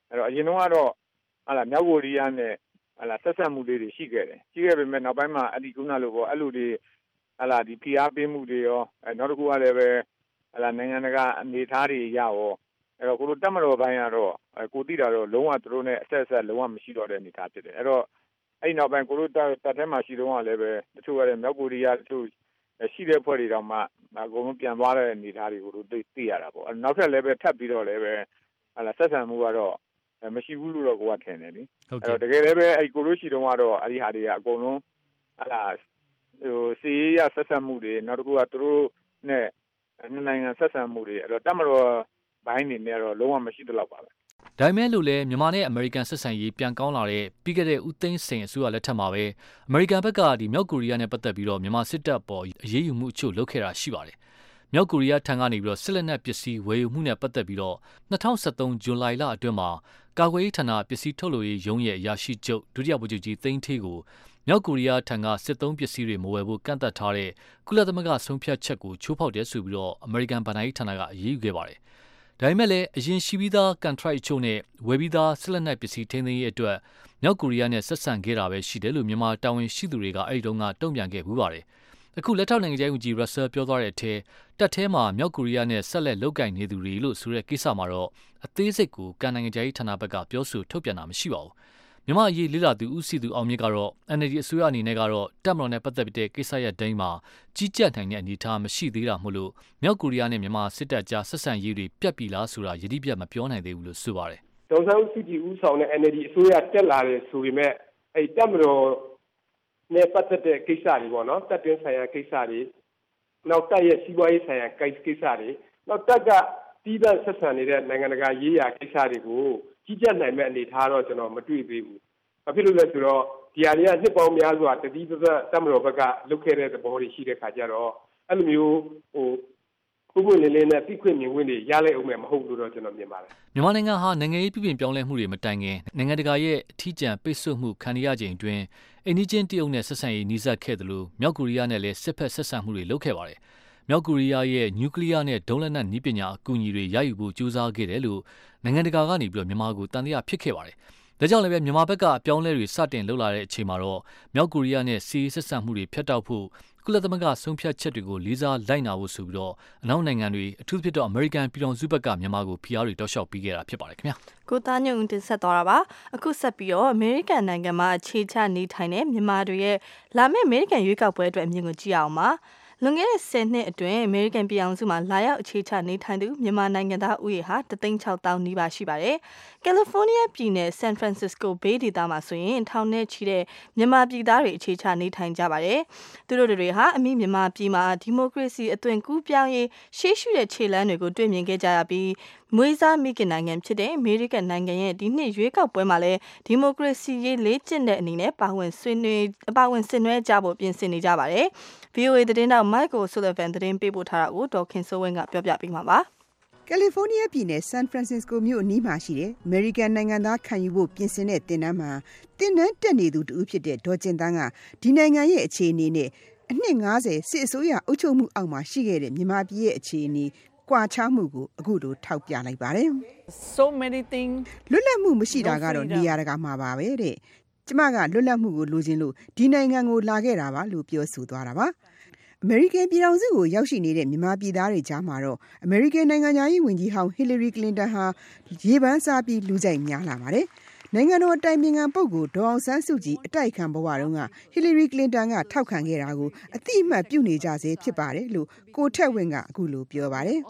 အဲ့တော့အရင်တော့ကတော့ဟာလာမြောက်ကိုရီးယားနဲ့ဟာလာဆက်ဆက်မှုတွေရှိခဲ့တယ်ရှိခဲ့ပေမဲ့နောက်ပိုင်းမှာအဲ့ဒီခုနလိုပေါ့အဲ့လိုတွေဟာလာဒီဖိအားပေးမှုတွေရောနောက်တစ်ခုကလည်းပဲဟာလာနိုင်ငံတကာအနေအထားတွေရရောအဲ့တော့ကိုလိုတက်မတော်ပိုင်းကတော့ကိုတိတာတော့လုံးဝသူတို့နဲ့အဆက်ဆက်လုံးဝမရှိတော့တဲ့အနေအထားဖြစ်တယ်အဲ့တော့အဲ့နောက်ပိုင်းကိုလိုတက်ထဲမှာရှိတော့လည်းပဲတချို့ကလည်းမြောက်ကိုရီးယားတချို့ရှိတဲ့ဖွဲ့တွေတော့မှအကုန်လုံးပြန်သွားတဲ့အနေအထားတွေကိုတို့သိရတာပေါ့နောက်ထပ်လည်းပဲထပ်ပြီးတော့လည်းပဲဟာလာဆက်ဆံမှုကတော့မရှိဘူးလို့တော့ကိုကထင်တယ်လေအဲ့တော့တကယ်လည်းပဲအဲ့ကိုလိုရှိတော့ကတော့အဲ့ဒီဟာတွေကအကုန်လုံးဟာလာဟိုစီးရဆက်ဆံမှုတွေနောက်တစ်ခုကသူတို့နဲ့နိုင်ငံဆက်ဆံမှုတွေအဲ့တော့တမတော်ဘိုင်းနေနဲ့တော့လုံးဝမရှိတော့ပါပဲဒါပေမဲ့လို့လည်းမြန်မာနဲ့အမေရိကန်ဆက်ဆံရေးပြန်ကောင်းလာတဲ့ပြီးခဲ့တဲ့ဦးသိန်းစိန်အစိုးရလက်ထက်မှာပဲအမေရိကန်ဘက်ကဒီမြောက်ကိုရီးယားနဲ့ပတ်သက်ပြီးတော့မြန်မာစစ်တပ်ပေါ်အရေးယူမှုအချို့လုပ်ခဲ့တာရှိပါတယ်။မြောက်ကိုရီးယားထံကနေပြီးတော့စစ်လက်နက်ပစ္စည်းဝယ်ယူမှုနဲ့ပတ်သက်ပြီးတော့2013ဇွန်လအတွင်းမှာကာကွယ်ရေးဌာနပစ္စည်းထုတ်လုပ်ရေးရုံးရဲ့အရာရှိချုပ်ဒုတိယဗိုလ်ချုပ်ကြီးသိန်းဌေးကိုမြောက်ကိုရီးယားထံကစစ်သုံးပစ္စည်းတွေမဝယ်ဖို့ကန့်သတ်ထားတဲ့ကုလသမဂ္ဂဆုံးဖြတ်ချက်ကိုချိုးဖောက်တယ်ဆိုပြီးတော့အမေရိကန်ဗဏ္ဍာရေးဌာနကအရေးယူခဲ့ပါတယ်။ဒါပေမဲ့လည်းအရင်ရှိပြီးသားကန်ထရိုက်ချို့နဲ့ဝယ်ပြီးသားစစ်လက်နက်ပစ္စည်းထိန်းသိမ်းရေးအတွက်မြောက်ကိုရီးယားနဲ့ဆက်ဆံခဲ့တာပဲရှိတယ်လို့မြန်မာတာဝန်ရှိသူတွေကအဲ့ဒီတုန်းကတုံ့ပြန်ခဲ့မှုပါတယ်။အခုလက်ထောက်နိုင်ငံခြားရေးဝန်ကြီးရပ်ဆယ်ပြောသွားတဲ့အထက်တပ်ထဲမှာမြောက်ကိုရီးယားနဲ့ဆက်လက်လုပ်ကင်နေသူတွေလို့ဆိုတဲ့ကိစ္စမှာတော့အသေးစိတ်ကိုကန်နိုင်ငံခြားရေးဌာနဘက်ကပြောဆိုထုတ်ပြန်တာမရှိပါဘူး။မြန်မာအရေးလေးလာသူဦးစီသူအောင်မြင့်ကတော့ NLD အစိုးရအနေနဲ့ကတော့တပ်မတော်နဲ့ပတ်သက်တဲ့ကိစ္စရပ်တိုင်းမှာကြီးကြပ်နိုင်တဲ့အနေအထားမရှိသေးတာမို့လို့မြောက်ကိုရီးယားနဲ့မြန်မာစစ်တပ်ကြားဆက်ဆံရေးတွေပြတ်ပြီလားဆိုတာယတိပြတ်မပြောနိုင်သေးဘူးလို့ဆိုပါတယ်။ဒေါ်ဆောင်စုကြည်ဦးဆောင်တဲ့ NLD အစိုးရတက်လာတယ်ဆိုပေမဲ့အဲ့တပ်မတော်နဲ့ပတ်သက်တဲ့ကိစ္စတွေပေါ့နော်တပ်တွင်းဆိုင်ရာကိစ္စတွေနောက်တပ်ရဲ့စီးပွားရေးဆိုင်ရာကိစ္စတွေနောက်တပ်ကတီးသန့်ဆက်ဆံနေတဲ့နိုင်ငံတကာရေးရာကိစ္စတွေကိုကြီးကြပ်နိုင်မဲ့အနေအထားတော့ကျွန်တော်မတွေ့သေးဘူး။ဘာဖြစ်လို့လဲဆိုတော့ဒီဟာတွေကနှစ်ပေါင်းများစွာတတိပတပ်မတော်ဘက်ကလုပ်ခဲ့တဲ့သဘောတွေရှိတဲ့ခါကျတော့အဲ့လိုမျိုးပွင့်လင်းလင်းနဲ့သိခွင့်မြင်ခွင့်တွေရလိုက်အောင်မဟုတ်လို့တော့ကျွန်တော်မြင်ပါတယ်။မြန်မာနိုင်ငံဟာနိုင်ငံရေးပြည်ပြင်ပြောင်းလဲမှုတွေမတိုင်ခင်နိုင်ငံတကာရဲ့အထီးကျန်ပိတ်ဆို့မှုခံရချိန်အတွင်းအိန္ဒိချင်းတရုတ်နဲ့ဆက်ဆံရေးနှိစက်ခဲ့တယ်လို့မြောက်ကိုရီးယားနဲ့လည်းစစ်ဖက်ဆက်ဆံမှုတွေလုပ်ခဲ့ပါတယ်။မြောက်ကိုရီးယားရဲ့နျူကလ িয়ার နဲ့ဒုံးလက်နက်နည်းပညာအကူအညီတွေရယူဖို့ကြိုးစားခဲ့တယ်လို့နိုင်ငံတကာကနေပြီးတော့မြန်မာကိုတန်တရားဖြစ်ခဲ့ပါတယ်။ဒါကြောင့်လည်းမြန်မာဘက်ကအပြောင်းလဲတွေစတင်လှုပ်လာတဲ့အချိန်မှာတော့မြောက်ကိုရီးယားနဲ့စီးဆက်ဆံမှုတွေဖျက်တောက်ဖို့ကုလသမဂ္ဂဆုံးဖြတ်ချက်တွေကိုလေးစားလိုက်နာဖို့ဆိုပြီးတော့အနောက်နိုင်ငံတွေအထူးသဖြင့်တော့အမေရိကန်ပြည်ထောင်စုဘက်ကမြန်မာကိုဖိအားတွေတောက်လျှောက်ပေးခဲ့တာဖြစ်ပါတယ်ခင်ဗျာကိုသားညုံတင်ဆက်သွားတာပါအခုဆက်ပြီးတော့အမေရိကန်နိုင်ငံမှာအခြေချနေထိုင်တဲ့မြန်မာတွေရဲ့လာမယ့်အမေရိကန်ရွေးကောက်ပွဲအတွက်အမြင်ကိုကြည့်အောင်ပါလွန်ခဲ့တဲ့10နှစ်အတွင်းအမေရိကန်ပြည်အောင်စုမှာလာရောက်အခြေချနေထိုင်သူမြန်မာနိုင်ငံသားဥယေဟာ1,600,000နီးပါးရှိပါတယ်။ကယ်လီဖိုးနီးယားပြည်နယ်ဆန်ဖရန်စစ္စကိုဘေးဒေသမှာဆိုရင်ထောင်နဲ့ချီတဲ့မြန်မာပြည်သားတွေအခြေချနေထိုင်ကြပါတယ်။သူတို့တွေဟာအမိမြန်မာပြည်မှာဒီမိုကရေစီအသွင်ကူးပြောင်းရေးရှေ့ရှုတဲ့ခြေလှမ်းတွေကိုတွေ့မြင်ခဲ့ကြရပြီးမွေးစားမိခင်နိုင်ငံဖြစ်တဲ့အမေရိကန်နိုင်ငံရဲ့ဒီနှစ်ရွေးကောက်ပွဲမှာလည်းဒီမိုကရေစီရေးလေ့ကျင့်တဲ့အနေနဲ့ပါဝင်ဆင်နွှဲကြဖို့ပြင်ဆင်နေကြပါတယ်။ VOA သတင်းတောက် Michael Sullivan သတင်းပေးပို့ထားတာကိုဒေါ်ခင်စိုးဝင်းကပြောပြပေးမှာပါ။ကယ်လီဖိုးနီးယားပြည်နယ်ဆန်ဖရန်စစ္စကိုမြို့အနီးမှာရှိတဲ့အမေရိကန်နိုင်ငံသားခံယူဖို့ပြင်ဆင်တဲ့တင်နန်းမှာတင်နန်းတက်နေသူတူဖြစ်တဲ့ဒေါ်ကျင်တန်းကဒီနိုင်ငံရဲ့အခြေအနေနဲ့အနှစ်50စစ်အစိုးရအုပ်ချုပ်မှုအောက်မှာရှိခဲ့တဲ့မြန်မာပြည်ရဲ့အခြေအနေကွာခြားမှုကိုအခုလိုထောက်ပြလိုက်ပါတယ်။ So many things လွတ်လပ်မှုမရှိတာကတော့နေရာတကာမှာပါပဲတဲ့။ကျမကလွတ်လပ်မှုကိုလိုချင်လို့ဒီနိုင်ငံကိုလာခဲ့တာပါလို့ပြောဆိုသွားတာပါ။အမေရိကန်ပြည်ထောင်စုကိုရောက်ရှိနေတဲ့မြန်မာပြည်သားတွေကြားမှာတော့အမေရိကန်နိုင်ငံသားရေးဝန်ကြီးဟောင်းဟီလရီကလင်တန်ဟာရေပန်းစားပြီးလူကြိုက်များလာပါတယ်။နိုင်ငံတော်အတိုင်ပင်ခံပုဂ္ဂိုလ်ဒေါ်အောင်ဆန်းစုကြည်အတိုက်ခံဘဝတုန်းကဟီလရီကလင်တန်ကထောက်ခံခဲ့တာကိုအတိအမှတ်ပြုနေကြဆဲဖြစ်ပါတယ်လို့ကိုထက်ဝင်းကအခုလိုပြောပါတယ်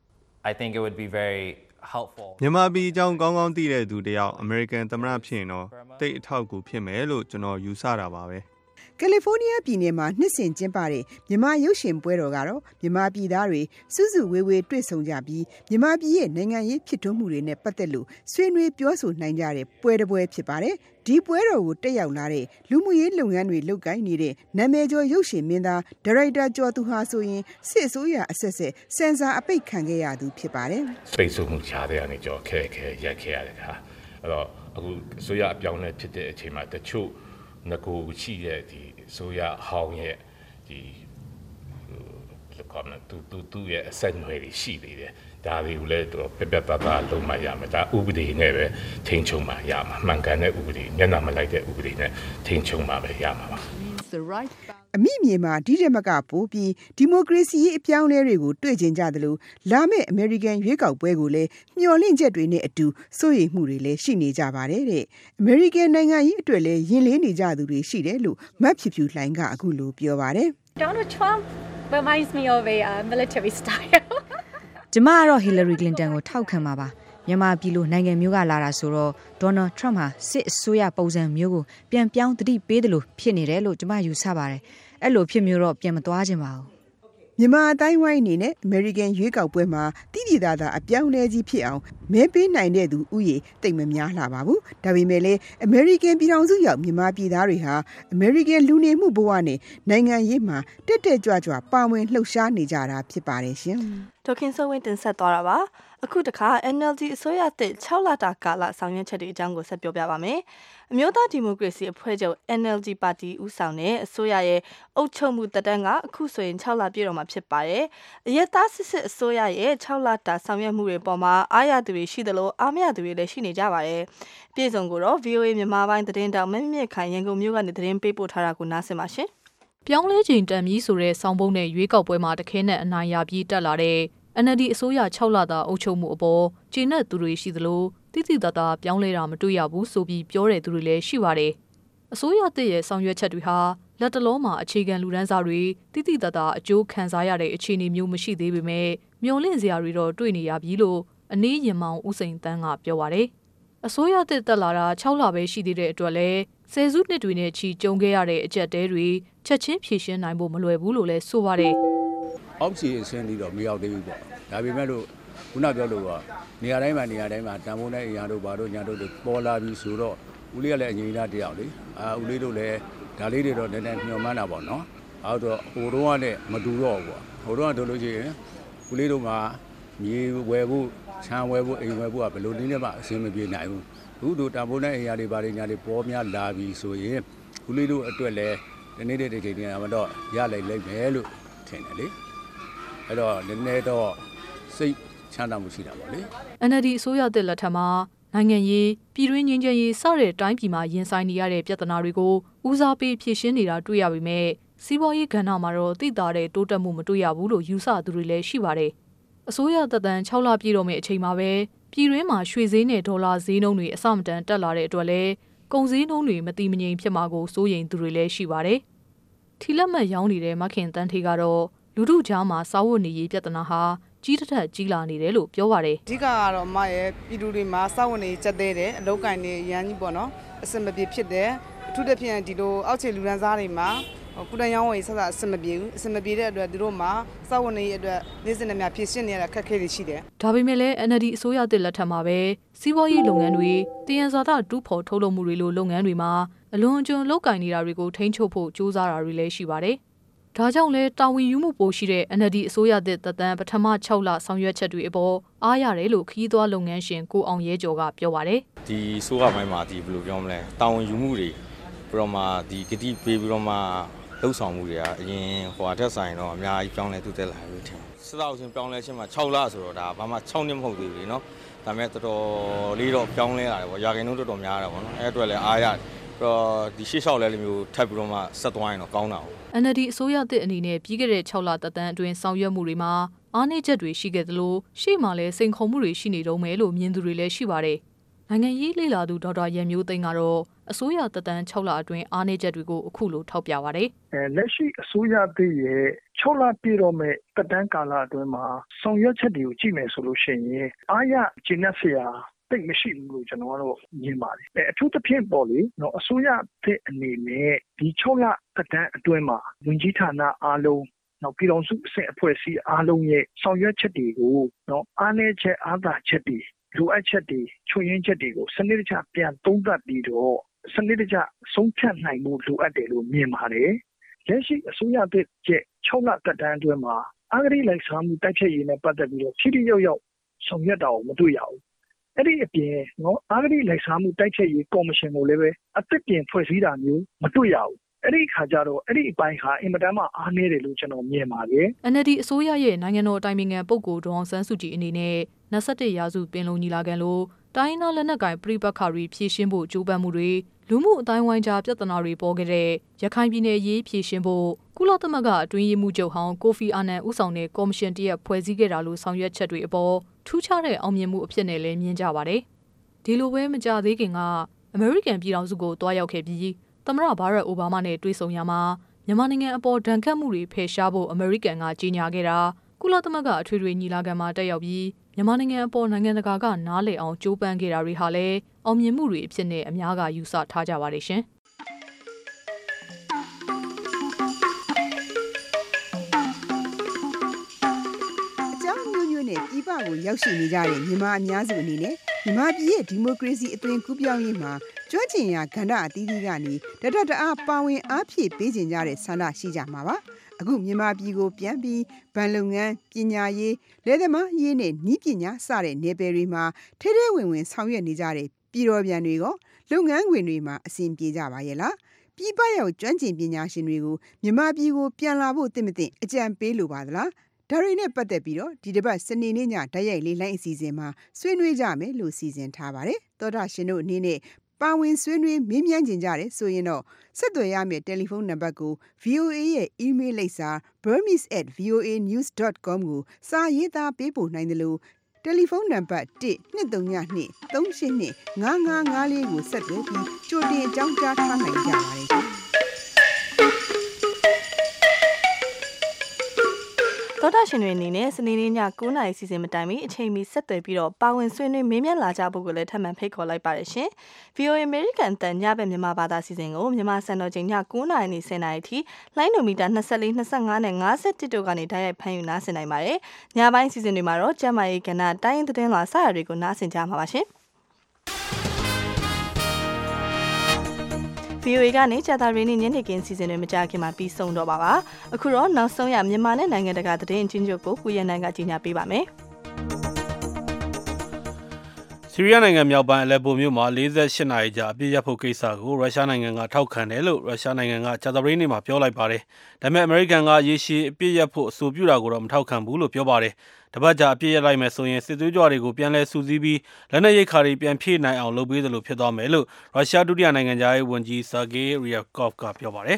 I think it would be very helpful မြန်မာပြည်အကြောင်းကောင်းကောင်းသိတဲ့သူတယောက်အမေရိကန်သမ္မတဖြစ်ရင်တော့တိတ်အထောက်အကူဖြစ်မယ်လို့ကျွန်တော်ယူဆတာပါပဲကယ်လီဖိုးနီးယားပြည်နယ်မှာနှစ်စဉ်ကျင်းပတဲ့မြန်မာရုပ်ရှင်ပွဲတော်ကတော့မြန်မာပြည်သားတွေစုစုဝေးဝေးတွေ့ဆုံကြပြီးမြန်မာပြည်ရဲ့နိုင်ငံရေးဖြစ်ထွန်းမှုတွေနဲ့ပတ်သက်လို့ဆွေးနွေးပြောဆိုနိုင်ကြတဲ့ပွဲတစ်ပွဲဖြစ်ပါတယ်။ဒီပွဲတော်ကိုတက်ရောက်လာတဲ့လူမှုရေးလုပ်ငန်းတွေလုပ်ကိုင်နေတဲ့နာမည်ကျော်ရုပ်ရှင်မင်းသားဒါရိုက်တာကျော်သူဟာဆိုရင်စစ်အစိုးရအဆက်ဆက်စင်ဆာအပိတ်ခံခဲ့ရသူဖြစ်ပါတယ်။ပိတ်ဆို့မှုချတဲ့အနေကျော်ခဲရက်ခဲရတဲ့ခါအဲ့တော့အခုအစိုးရအပြောင်းလဲဖြစ်တဲ့အချိန်မှာတချို့ငကိုရှိတဲ့ဒီဆိုရဟောင်းရဲ့ဒီကောမတူရဲ့အဆက်အနွယ်တွေရှိသေးတယ်ဒါတွေကိုလည်းတော့ပြပြသားသားလုံးမရမယ်ဒါဥပဒေနဲ့ပဲထိန်းချုပ်မှရမှာမှန်ကန်တဲ့ဥပဒေမျက်နှာမလိုက်တဲ့ဥပဒေနဲ့ထိန်းချုပ်မှပဲရမှာပါအမိမြေမှာဒီတဲ့မကပို့ပြီးဒီမိုကရေစီရေးအပြောင်းအလဲတွေကိုတွေ့ကျင်ကြသလိုလာမယ့်အမေရိကန်ရွေးကောက်ပွဲကိုလည်းမျှော်လင့်ချက်တွေနဲ့အတူစိုးရိမ်မှုတွေလည်းရှိနေကြပါတယ်တဲ့အမေရိကန်နိုင်ငံရေးအတွက်လည်းယဉ်လေးနေကြသူတွေရှိတယ်လို့မတ်ဖြူဖြူလှိုင်ကအခုလိုပြောပါတယ် Donald Trump reminds me of a military style ကျမကတော့ Hillary Clinton ကိုထောက်ခံပါမြန်မာပြည်လိုနိုင်ငံမျိုးကလာတာဆိုတော့ Donald Trump ဟာစစ်အစိုးရပုံစံမျိုးကိုပြန်ပြောင်းသတိပေးတယ်လို့ဖြစ်နေတယ်လို့ကျမယူဆပါတယ်အဲ့လိုဖြစ်မျိုးတော့ပြန်မသွားခြင်းပါဘူးမြန်မာအတိုင်းဝိုင်းအနေနဲ့အမေရိကန်ရွေးကောက်ပွဲမှာတည်တည်သားသားအပြောင်းအလဲကြီးဖြစ်အောင်မဲပေးနိုင်တဲ့သူဥယေတိတ်မများလှပါဘူးဒါပေမဲ့လည်းအမေရိကန်ပြည်ထောင်စုရောက်မြန်မာပြည်သားတွေဟာအမေရိကန်လူနေမှုဘဝနဲ့နိုင်ငံရေးမှာတက်တက်ကြွကြွပါဝင်လှုပ်ရှားနေကြတာဖြစ်ပါတယ်ရှင်ဒေါခင်စိုးဝင်းတင်ဆက်သွားတာပါအခုတခါ NLD အစိုးရသစ်6လတာကာလဆောင်ရွက်ချက်တွေအကြောင်းကိုဆက်ပြောပြပါမယ်။အမျိုးသားဒီမိုကရေစီအဖွဲ့ချုပ် NLD ပါတီဦးဆောင်တဲ့အစိုးရရဲ့အုပ်ချုပ်မှုတက်တန်းကအခုဆိုရင်6လပြည့်တော့မှာဖြစ်ပါတယ်။အရက်သားစစ်အစိုးရရဲ့6လတာဆောင်ရွက်မှုတွေပေါ်မှာအားရသူတွေရှိသလိုအားမရသူတွေလည်းရှိနေကြပါတယ်။ပြည်စုံကိုတော့ VOA မြန်မာပိုင်းသတင်းတောင်မမြင့်ခိုင်ရန်ကုန်မြို့ကနေသတင်းပေးပို့ထားတာကိုနားဆင်ပါရှင်။ပြောင်းလဲချိန်တန်ပြီးဆိုတဲ့စောင်းပုံးနဲ့ရွေးကောက်ပွဲမှာတခဲနဲ့အနိုင်ရပြီးတက်လာတဲ့ NLD အစိုးရ6လတာအုပ်ချုပ်မှုအပေါ်ကျေနပ်သူတွေရှိသလိုတိတိတသားပြောင်းလဲတာမတွေ့ရဘူးဆိုပြီးပြောတဲ့သူတွေလည်းရှိပါတယ်။အစိုးရသစ်ရဲ့ဆောင်ရွက်ချက်တွေဟာလက်တလုံးမှာအခြေခံလူဒန်းစားတွေတိတိတသားအကျိုးခံစားရတဲ့အခြေအနေမျိုးမရှိသေးပေမဲ့မျော်လင့်စရာတွေတော့တွေ့နေရပြီလို့အနည်းရင်မောင်ဦးစိန်တန်းကပြောပါတယ်။အစိုးရသစ်တက်လာတာ6လပဲရှိသေးတဲ့အတွက်လည်းဆယ်စုနှစ်တွေနဲ့ချီကြုံခဲ့ရတဲ့အကျက်တဲတွေချက်ချင်းဖြေရှင်းနိုင်ဖို့မလွယ်ဘူးလို့လည်းဆိုပါတယ်။အောက်ခြေအဆင့်လေးတော့မရောက်သေးဘူးပေါ့ဒါပေမဲ့လို့ခုနပြောလို့ကနေရာတိုင်းမှာတန်ဖိုးနဲ့အရာတို့ဘာတို့ညာတို့ပေါ်လာပြီဆိုတော့ဦးလေးကလည်းအငြိမ်းသားတယောက်လေဦးလေးတို့လည်းဒါလေးတွေတော့နည်းနည်းညှော်မှန်းတာပေါ့နော်အဲ့တော့ဟိုတော့ကလည်းမတူတော့ဘူးပေါ့ဟိုတော့ကတို့လို့ရှိရင်ဦးလေးတို့မှာမြေဝယ်ဖို့ခြံဝယ်ဖို့အိမ်ဝယ်ဖို့ကဘယ်လိုနည်းနဲ့မှအဆင်မပြေနိုင်ဘူးအခုတို့တန်ဖိုးနဲ့အရာတွေဘာတွေညာတွေပေါ်များလာပြီဆိုရင်ဦးလေးတို့အတွက်လည်းဒီနေ့တည်းချိန်နေတာမတော့ရလိုက်လိမ့်မယ်လို့ထင်တယ်လေအဲ့တော့နည်းနည်းတော့စိတ်ချမ်းသာမှုရှိတာပေါ့လေ NLD အစိုးရသစ်လက်ထက်မှာနိုင်ငံရေးပြည်တွင်းငြိမ်းချမ်းရေးစတဲ့တိုင်းပြည်မှာရင်ဆိုင်နေရတဲ့ပြဿနာတွေကိုဦးစားပေးဖြေရှင်းနေတာတွေ့ရပေမဲ့စီးပွားရေးကဏ္ဍမှာတော့သိသာတဲ့တိုးတက်မှုမတွေ့ရဘူးလို့ယူဆသူတွေလည်းရှိပါတယ်အစိုးရသက်တမ်း6လပြည့်တော့မယ့်အချိန်မှာပဲပြည်တွင်းမှာရွှေဈေးနဲ့ဒေါ်လာဈေးနှုန်းတွေအဆမတန်တက်လာတဲ့အတွက်လည်းကုန်ဈေးနှုန်းတွေမတည်မငြိမ်ဖြစ်မှာကိုစိုးရိမ်သူတွေလည်းရှိပါတယ်ထီလက်မှတ်ရောင်းနေတဲ့မခင်တန်းထေကတော့လူထုကြားမှာစာဝတ်နေရေးပြဿနာဟာကြီးတစ်ထက်ကြီးလာနေတယ်လို့ပြောပါတယ်အဓိကကတော့မရဲ့ပြည်သူတွေမှာစာဝတ်နေကြက်သေးတယ်အလုပ်ကိုင်နေရန်ကြီးပေါ့နော်အစမပြေဖြစ်တယ်အထူးသဖြင့်ဒီလိုအောက်ခြေလူရန်စားတွေမှာကုတန်ရောင်းဝယ်ဆက်ဆက်အစမပြေဘူးအစမပြေတဲ့အတွက်သူတို့မှာစာဝတ်နေရေးအတွက်နေ့စဉ်နဲ့များဖြစ်ရှင်းနေရတဲ့ခက်ခဲတွေရှိတယ်ဒါပေမဲ့လည်း NLD အစိုးရသစ်လက်ထက်မှာပဲစီးပွားရေးလုပ်ငန်းတွေတည်ရန်စွာသာတူးဖော်ထုတ်လုပ်မှုတွေလိုလုပ်ငန်းတွေမှာအလွန်အကျွံလုပ်ကင်နေတာတွေကိုထိန်းချုပ်ဖို့ကြိုးစားတာတွေလည်းရှိပါတယ်ဒါကြောင့်လဲတာဝန်ယူမှုပိုရှိတဲ့ NLD အစိုးရသစ်သက်တမ်းပထမ6လဆောင်ရွက်ချက်တွေအပေါ်အားရတယ်လို့ခရီးသွားလုပ်ငန်းရှင်ကိုအောင်ရဲကျော်ကပြောပါတယ်ဒီဆိုးရပိုင်းမှာဒီဘယ်လိုပြောမလဲတာဝန်ယူမှုတွေပြီးတော့မှဒီဂတိပေးပြီးတော့မှလှုပ်ဆောင်မှုတွေကအရင်ဟိုအထက်ဆိုင်တော့အများကြီးပြောင်းလဲသူတက်လာလို့ထင်စစ်တောက်ချင်းပြောင်းလဲချင်းမှာ6လဆိုတော့ဒါဘာမှ6နှစ်မဟုတ်သေးဘူးလေနော်ဒါပေမဲ့တော်တော်လေးတော့ပြောင်းလဲလာတယ်ပေါ့ရာခိုင်နှုန်းတော်တော်များတယ်ပေါ့နော်အဲ့အတွက်လည်းအားရတယ်တော့ဒီရှေ့လျှောက်လဲလိုမျိုးထပ်ပြီးတော့မှဆက်သွားရင်တော့ကောင်းတာပေါ့ NLD အစိုးရသစ်အနေနဲ့ပြီးခဲ့တဲ့6လသက်တမ်းအတွင်းဆောင်ရွက်မှုတွေမှာအားနည်းချက်တွေရှိခဲ့သလိုရှေ့မှာလည်းစိန်ခေါ်မှုတွေရှိနေတော့မယ်လို့မြင်သူတွေလည်းရှိပါတယ်။နိုင်ငံရေးလေ့လာသူဒေါက်တာရန်မျိုးသိန်းကတော့အစိုးရသက်တမ်း6လအတွင်းအားနည်းချက်တွေကိုအခုလိုထောက်ပြပါတယ်။လက်ရှိအစိုးရသစ်ရဲ့6လပြည့်တော့မဲ့သက်တမ်းကာလအတွင်းမှာဆောင်ရွက်ချက်တွေကိုကြည့်မယ်ဆိုလို့ရှိရင်အားရကျဉ်းဆရာတိတ်မရှိဘူးလို့ကျွန်တော်ကတော့မြင်ပါတယ်။အထူးသဖြင့်ပေါ့လေနော်အစိုးရသစ်အနေနဲ့ဒီ6လသက်တမ်းအတွင်းမှာဝန်ကြီးဌာနအားလုံးနောက်ပြည်တော်စုအဆင့်အဖွဲ့အစည်းအားလုံးရဲ့ဆောင်ရွက်ချက်တွေကိုနော်အားနည်းချက်အားသာချက်တွေလိုအပ်ချက်တွေချွတ်ယွင်းချက်တွေကိုစနစ်တကျပြန်သုံးသပ်ပြီးတော့စနစ်တကျဆုံးဖြတ်နိုင်မှုလိုအပ်တယ်လို့မြင်ပါတယ်။လက်ရှိအစိုးရသစ်ရဲ့6လသက်တမ်းအတွင်းမှာအဂတိလိုက်စားမှုတိုက်ဖျက်ရေးနဲ့ပတ်သက်ပြီးတော့ထိထိရောက်ရောက်ဆောင်ရွက်တာကိုမတွေ့ရဘူး။အဲ့ဒီအပြင်နော်အဂတိလိုက်စားမှုတိုက်ဖျက်ရေးကော်မရှင်ကိုလည်းပဲအသစ်ပြင်ဖွဲ့စည်းတာမျိုးမတွေ့ရဘူး။အဲ့ဒီခါကျတော့အဲ့ဒီအပိုင်းဟာအင်မတန်မှအားနည်းတယ်လို့ကျွန်တော်မြင်ပါတယ် NLD အစိုးရရဲ့နိုင်ငံတော်အတိုင်ပင်ခံပုဂ္ဂိုလ်ဒေါအောင်ဆန်းစုကြည်အနေနဲ့21ရာစုပင်လုံညီလာခံလို့တိုင်းဒေသလက်နက်ကိုင်ပြည်ပခါရီဖြည့်ရှင်းဖို့ကြိုးပမ်းမှုတွေလူမှုအတိုင်းဝိုင်းကြားပြဿနာတွေပေါ်ခဲ့တဲ့ရခိုင်ပြည်နယ်ရေးဖြည့်ရှင်းဖို့ကုလသမဂ္ဂအတွင်းရေးမှူးချုပ်ဟောင်းကိုဖီအာနန်ဦးဆောင်တဲ့ကော်မရှင်တရက်ဖွဲ့စည်းခဲ့တာလို့ဆောင်ရွက်ချက်တွေအပေါ်ထူးခြားတဲ့အောင်မြင်မှုအဖြစ်နဲ့လည်းမြင်ကြပါတယ်ဒီလိုပဲမကြသေးခင်ကအမေရိကန်ပြည်ထောင်စုကိုတွားရောက်ခဲ့ပြီးသမ္မတဘာရက်အိုဘားမားနဲ့တွေ့ဆုံရမှာမြန်မာနိုင်ငံအပေါ်ဒဏ်ခတ်မှုတွေဖယ်ရှားဖို့အမေရိကန်ကကြေညာခဲ့တာကုလသမဂ္ဂအထွေထွေညီလာခံမှာတက်ရောက်ပြီးမြန်မာနိုင်ငံအပေါ်နိုင်ငံတကာကနားလည်အောင်ကြိုးပမ်းခဲ့တာတွေဟာလည်းအောင်မြင်မှုတွေအဖြစ်နဲ့အများကယူဆထားကြပါတယ်ရှင်။အကြောင်းမျိုးမျိုးနဲ့ပြည်ပကိုရောက်ရှိနေကြတဲ့မြန်မာအများစုအနေနဲ့မြန်မာပြည်ရဲ့ဒီမိုကရေစီအသွင်ကူးပြောင်းရေးမှာကျွမ်းကျင်ရာကဏ္ဍအသီးသီးကနေတအားပါဝင်အားဖြည့်ပေးခြင်းကြတဲ့ဆန္ဒရှိကြမှာပါအခုမြန်မာပြည်ကိုပြန်ပြီးဗန်လုပ်ငန်းပညာရေးလယ်သမားရေးနဲ့နည်းပညာစတဲ့နယ်ပယ်တွေမှာထဲထဲဝင်ဝင်ဆောင်ရွက်နေကြတဲ့ပြည်တော်ပြန်တွေကလုပ်ငန်းခွင်တွေမှာအဆင်ပြေကြပါရဲ့လားပြည်ပရောက်ကျွမ်းကျင်ပညာရှင်တွေကိုမြန်မာပြည်ကိုပြန်လာဖို့သင့်မသင့်အကြံပေးလိုပါသလားဒါတွေနဲ့ပတ်သက်ပြီးတော့ဒီတစ်ပတ်စနေနေ့ညဓာတ်ရိုက်လေးလိုင်းအစီအစဉ်မှာဆွေးနွေးကြမယ်လို့စီစဉ်ထားပါတယ်သောတာရှင်တို့အနေနဲ့ပါဝင်ဆွေးနွေးမေးမြန်းကြကြတယ်ဆိုရင်တော့ဆက်သွယ်ရမယ့်တယ်လီဖုန်းနံပါတ်ကို VOA ရဲ့ email လိပ်စာ burmese@voanews.com ကိုစာရေးသားပေးပို့နိုင်တယ်လို့တယ်လီဖုန်းနံပါတ်1-232-382-5554ကိုဆက်သွယ်ပြီးကြိုတင်အကြောင်းကြားထားနိုင်ကြပါတယ်သောတာရှင်တွေအနေနဲ့စနေနေ့ည9:00နာရီစီစဉ်မတိုင်မီအချိန်မီဆက်သွယ်ပြီးတော့ပါဝင်ဆွေးနွေးမေးမြန်းလာကြဖို့ကိုလည်းထပ်မံဖိတ်ခေါ်လိုက်ပါတယ်ရှင်။ VOA American တန်ညဘက်မြန်မာဘာသာစီစဉ်ကိုမြန်မာစံတော်ချိန်ည9:00နာရီနဲ့10:00နာရီထိလိုင်းနိုမီတာ24 25နဲ့51တို့ကနေတိုက်ရိုက်ဖမ်းယူနားဆင်နိုင်ပါတယ်။ညပိုင်းစီစဉ်တွေမှာတော့ကျမရေးကဏ္ဍတိုင်းရင်သတင်းလွှာစရတွေကိုနားဆင်ကြမှာပါရှင်။ VOA ကနေကြာတာရင်းညနေခင်းစီစဉ်တွေမကြခင်မှာပြီးဆုံးတော့ပါပါအခုတော့နောက်ဆုံးရမြန်မာနဲ့နိုင်ငံတကာသတင်းအချင်းချုပ်ကိုကုရန်နိုင်ကကြီးညာပေးပါမယ်ဆီးရီးယားနိုင်ငံမြောက်ပိုင်းအလက်ပိုမြို့မှာ48နာရီကြာအပြည့်ရဖို့ကိစ္စကိုရုရှားနိုင်ငံကထောက်ခံတယ်လို့ရုရှားနိုင်ငံကကြာသပတေးနေ့မှာပြောလိုက်ပါတယ်ဒါပေမဲ့အမေရိကန်ကရေရှည်အပြည့်ရဖို့အဆိုပြုတာကိုတော့မထောက်ခံဘူးလို့ပြောပါတယ်တပတ်ကြာအပြည့်ရလိုက်မယ်ဆိုရင်စစ်သွေးကြွတွေကိုပြန်လဲစုစည်းပြီးလက်နက်ရိတ်ခါတွေပြန်ဖြည့်နိုင်အောင်လုပ်ပေးသလိုဖြစ်သွားမယ်လို့ရုရှားဒုတိယနိုင်ငံသားရေးဝန်ကြီးဆာဂေးရီယာကော့ဖ်ကပြောပါတယ်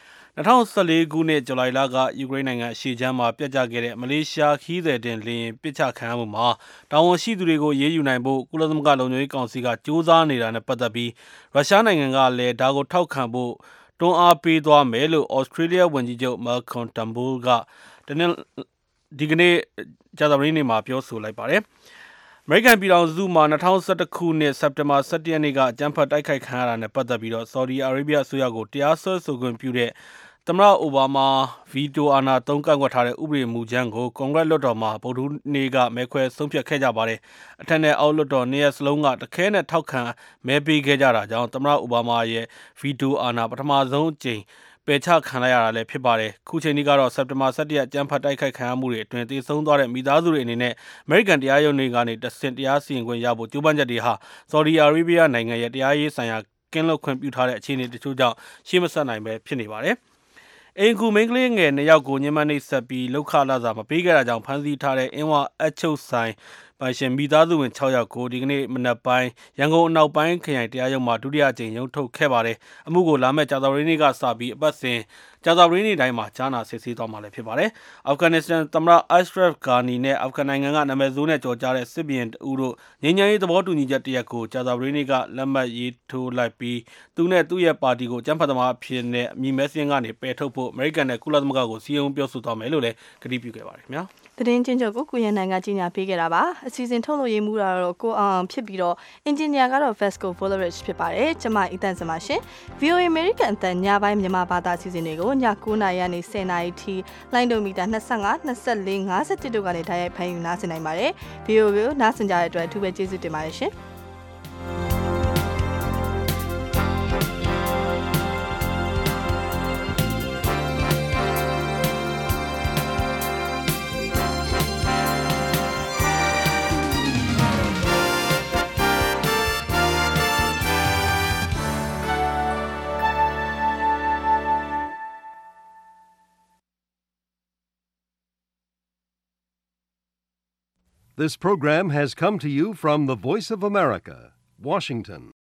2014ခုနှစ်ဇူလိုင်လကယူကရိန်းနိုင်ငံအရှေ့ခြမ်းမှာပြတ်ကျခဲ့တဲ့မလေးရှားခီးသည်တင်လေယာဉ်ပစ်ချခံရမှုမှာတာဝန်ရှိသူတွေကိုရေးယူနိုင်ဖို့ကုလသမဂ္ဂလုံခြုံရေးကောင်စီကကြိုးစားနေတာနဲ့ပတ်သက်ပြီးရုရှားနိုင်ငံကလည်းဒါကိုထောက်ခံဖို့တွန်းအားပေးသွားမယ်လို့ဩစတြေးလျဝန်ကြီးချုပ်မာကွန်တမ်ဘူလ်ကဒီကနေ့ကြာသပတေးနေ့မှာပြောဆိုလိုက်ပါတယ်အမေရိကန်ပြည်ထောင်စုမှာ2011ခုနှစ်စက်တင်ဘာ17ရက်နေ့ကအကြမ်းဖက်တိုက်ခိုက်ခံရတာနဲ့ပတ်သက်ပြီးတော့ဆော်ဒီအာရေဗျအစိုးရကိုတရားစွဲဆိုခွင့်ပြုတဲ့သမ္မတအိုဘားမားဗီတိုအာဏာသုံးကန့်ကွက်ထားတဲ့ဥပဒေမူကြမ်းကိုကွန်ဂရက်လွှတ်တော်မှာဗုဒ္ဓဟူးနေ့ကမဲခွဲဆုံးဖြတ်ခဲ့ကြပါတယ်။အထက်နဲ့အောက်လွှတ်တော်နှစ်ရပ်စလုံးကတခဲနဲ့ထောက်ခံမဲပေးခဲ့ကြတာကြောင့်သမ္မတအိုဘားမားရဲ့ဗီတိုအာဏာပထမဆုံးအကြိမ်ပယ်ချခံလိုက်ရတာလည်းဖြစ်ပါတယ်။ခုချိန်นี้ကတော့စက်တင်ဘာ17ရက်အကြမ်းဖက်တိုက်ခိုက်ခံရမှုတွေအတွင်းတည်ဆုံးသွားတဲ့မိသားစုတွေအနေနဲ့အမေရိကန်တရားရုံးတွေကနေတဆင့်တရားစီရင်ခွင့်ရဖို့ကြိုးပမ်းချက်တွေဟာဆော်ဒီအာရေဗျနိုင်ငံရဲ့တရားရေးဆိုင်ရာကင်းလွတ်ခွင့်ပြုထားတဲ့အခြေအနေတချို့ကြောင့်ရှေ့မဆက်နိုင်ပဲဖြစ်နေပါတယ်။အိမ်ကူမိန်းကလေးငယ်2ယောက်ကိုညှဉ်းပန်းနှိပ်စက်ပြီးလောက်ခလာစာမပေးခဲ့တာကြောင့်ဖမ်းဆီးထားတဲ့အင်းဝအချုပ်ဆိုင်ပိုင်ရှင်မိသားစုဝင်6ယောက်ကိုဒီကနေ့မနက်ပိုင်းရန်ကုန်အနောက်ပိုင်းခရိုင်တရားရုံးမှာဒုတိယအကြိမ်ရုံးထုတ်ခဲ့ပါတယ်။အမှုကိုလာမယ့်ကြာသပတေးနေ့ကစပြီးအပတ်စဉ်ကြာသပတေးနေ့တိုင်းမှာကြားနာစစ်ဆေးသွားမှာလည်းဖြစ်ပါတယ်။အာဖဂန်နစ္စတန်သမ္မတအက်ရှ်ရဖ်ဂါနီနဲ့အာဖဂန်နိုင်ငံကနာမည်ဆိုးနဲ့ကြော်ကြားတဲ့စစ်ဘီရင်တဦးတို့ငြိမ်းချမ်းရေးသဘောတူညီချက်တရက်ကိုကြာသပတေးနေ့ကလက်မှတ်ရေးထိုးလိုက်ပြီးသူနဲ့သူ့ရဲ့ပါတီကိုကျန်းဖတ်သမားအဖြစ်နဲ့အမည်မဲစင်းကနေပယ်ထုတ်ဖို့အမေရိကန်နဲ့ကုလသမဂ္ဂကိုစီရင်ပြောဆိုသွားမယ်လို့လည်းကတိပြုခဲ့ပါတယ်ခင်ဗျာ။သတင်းချင်းချုပ်ကိုကုရန်နိုင်ကကြီးညာပေးခဲ့တာပါအစီအစဉ်ထုတ်လို့ရေးမှုတာတော့ကိုအောင်ဖြစ်ပြီးတော့အင်ဂျင်နီယာကတော့ Vasco Volerich ဖြစ်ပါတယ်ကျမအီတန်စမရှင် VOA American အတန်ညပိုင်းမြန်မာဘာသာအစီအစဉ်တွေကိုည9:00နာရီကနေ10:00နာရီထိလိုင်းဒိုမီတာ25 24 51တို့ကနေတိုက်ရိုက်ဖမ်းယူနားဆင်နိုင်ပါတယ် VOA ကိုနားဆင်ကြတဲ့အတွက်အထူးပဲကျေးဇူးတင်ပါတယ်ရှင် This program has come to you from the Voice of America, Washington.